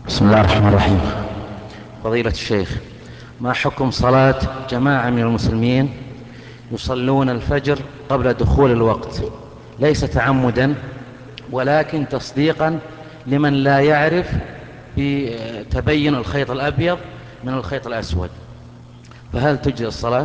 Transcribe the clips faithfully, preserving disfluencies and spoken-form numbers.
بسم الله الرحمن الرحيم. فضيلة الشيخ، ما حكم صلاة جماعة من المسلمين يصلون الفجر قبل دخول الوقت، ليس تعمدا ولكن تصديقا لمن لا يعرف بتبين الخيط الأبيض من الخيط الأسود، فهل تجزئ الصلاة؟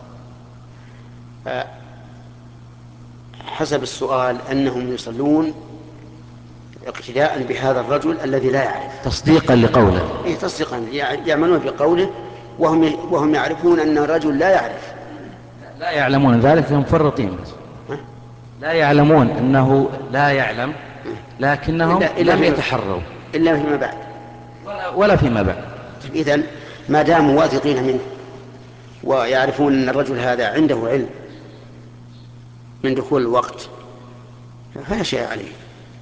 حسب السؤال أنهم يصلون اقتداء بهذا الرجل الذي لا يعرف، تصديقا لقوله. إيه تصديقا، يعملون بقوله وهم وهم يعرفون أن الرجل لا يعرف. لا يعلمون ذلك فهم مفرطين. ها؟ لا يعلمون أنه لا يعلم لكنهم إلا, إلا لم فيما يتحروا إلا فيما بعد. ولا, ولا فيما بعد. إذن ما داموا واثقين منه ويعرفون أن الرجل هذا عنده علم من دخول الوقت فلا شيء عليه،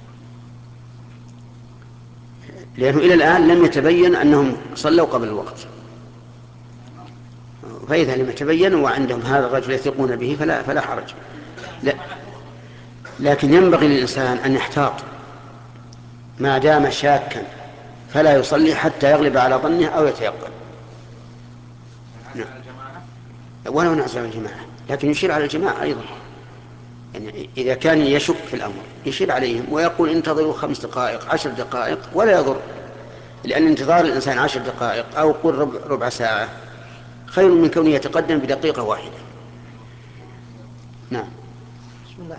لأنه إلى الآن لم يتبين أنهم صلوا قبل الوقت. فإذا لم يتبين وعندهم هذا الرجل يثقون به فلا, فلا حرج. لا، لكن ينبغي للإنسان أن يحتاط ما دام شاكا، فلا يصلي حتى يغلب على ظنه أو يتيقن. نعم. ولو نعزل على الجماعة، لكن يشير على الجماعة أيضا، يعني إذا كان يشك في الأمر يشير عليهم ويقول انتظروا خمس دقائق عشر دقائق ولا يضر، لأن انتظار الإنسان عشر دقائق أو قل ربع, ربع ساعة خير من كونه يتقدم بدقيقة واحدة. نعم.